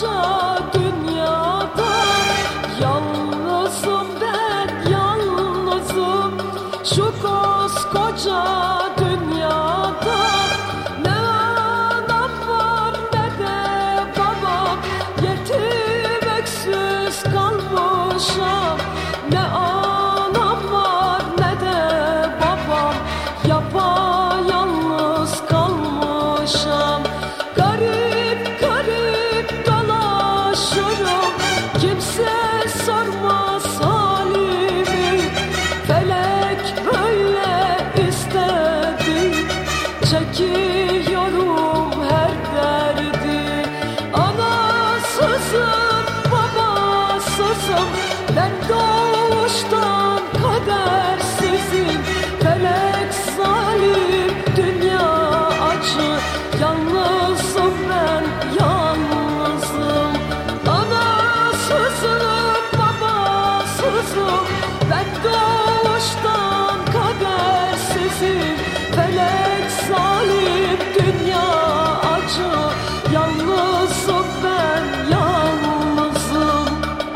koca dünyada yalnızım ben, yalnızım. Şu koskoca dünyada ne anam var ne de babam, yetim öksüz kalmışam. Ne anam var ne de babam, yapayalnız kalmışam. Garip garip dolaşırım, kimse sormaz halimi. Felek böyle istedi, çekiyorum her derdi. Anasızım babasızım, ben doğuştan kadersizim. Felek zalim, dünya acı, yalnızım ben, yalnızım. Anasızım babasızım, ben doğuştan kadersizim. Felek zalim, dünya acı, yalnızım ben, yalnızım.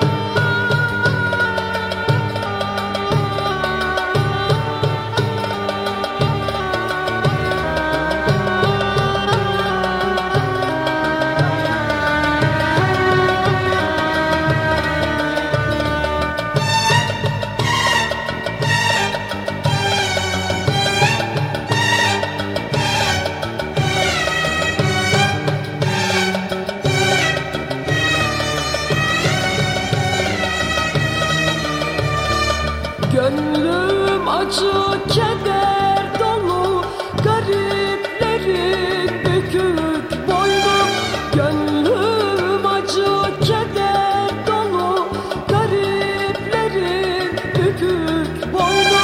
Gönlüm acı, keder dolu, gariplerin bükük boynu. Gönlüm acı, keder dolu, gariplerin bükük boynu.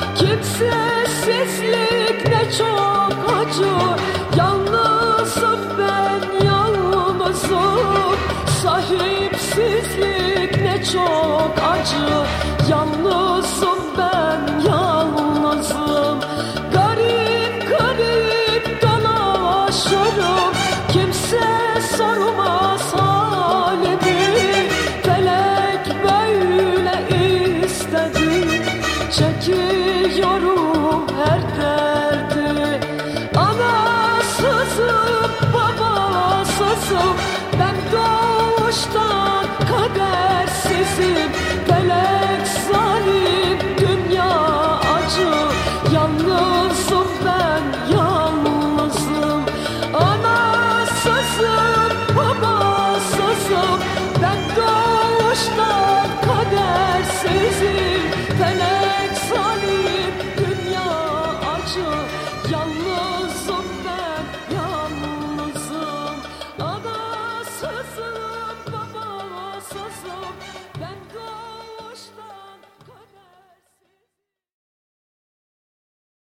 Kimsesizlik ne çok acı, yalnızım ben, yalnızım. Sahipsizlik ne çok acı, yalnızım ben, yalnızım. Garip garip dolaşırım, kimse sormaz halimi. Felek böyle istedi, çekiyorum her derdi. Anasızım babasızım, ben doğuştan kadersizim. Felek zalim, dünya acı, yalnızım ben, yalnızım. Anasızım babasızım, ben doğuştan kadersizim. Felek zalim, dünya acı, yalnızım ben.